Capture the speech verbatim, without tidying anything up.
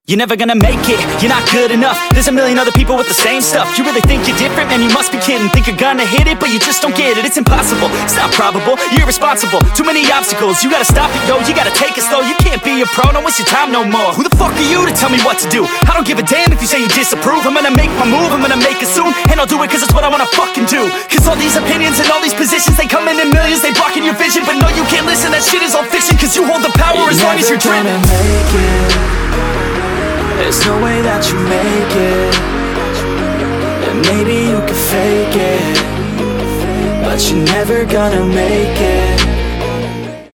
You're never gonna make it, you're not good enough. There's a million other people with the same stuff. You really think you're different? Man, you must be kidding. Think you're gonna hit it, but you just don't get it. It's impossible, it's not probable, you're irresponsible. Too many obstacles, you gotta stop it, yo. You gotta take it slow, you can't be a pro. Don't waste your time no more. Who the fuck are you to tell me what to do? I don't give a damn if you say you disapprove. I'm gonna make my move, I'm gonna make it soon. And I'll do it cause it's what I wanna fucking do. Cause all these opinions and all these positions, they come in in millions, they blocking your vision. But no, you can't listen, that shit is all fiction. Cause you hold the power you're as long as you're dreaming. Make it. There's no way that you make it. And maybe you can fake it, but you're never gonna make it.